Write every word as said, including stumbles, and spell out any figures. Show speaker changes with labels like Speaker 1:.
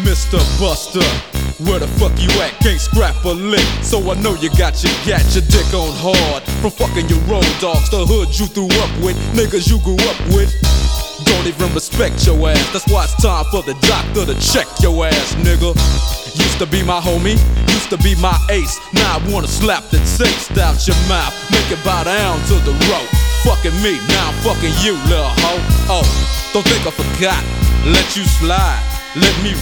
Speaker 1: Mister Buster, where the fuck you at? Can't scrap a lick, so I know you got your gat, your dick on hard. From fucking your road dogs, the hood you threw up with, niggas you grew up with. Don't even respect your ass, that's why it's time for the doctor to check your ass, nigga. Used to be my homie, used to be my ace. Now I wanna slap the taste out your mouth, make it bow down to the road. Fucking me, now I'm fucking you, little hoe. Oh, don't think I forgot, let you slide, let me